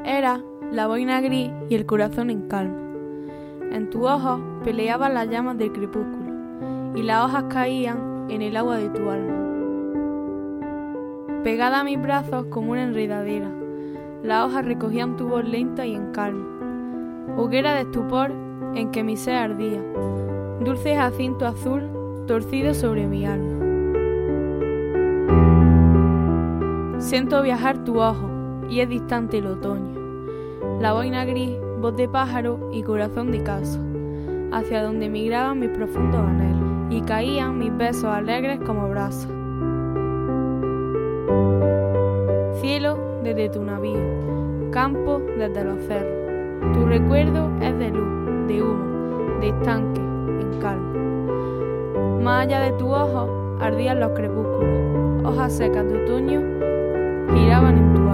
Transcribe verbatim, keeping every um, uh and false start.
Era la boina gris y el corazón en calma. En tus ojos peleaban las llamas del crepúsculo y las hojas caían en el agua de tu alma. Pegada a mis brazos como una enredadera, las hojas recogían tu voz lenta y en calma. Hoguera de estupor en que mi ser ardía, dulce jacinto azul torcido sobre mi alma. Siento viajar tu ojo y es distante el otoño. La boina gris, voz de pájaro y corazón de caso, hacia donde migraban mis profundos anhelos y caían mis besos alegres como brazos. Cielo desde tu navío, campo desde los cerros. Tu recuerdo es de luz, de humo, de estanque, en calma. Más allá de tus ojos ardían los crepúsculos, hojas secas de otoño giraban en tu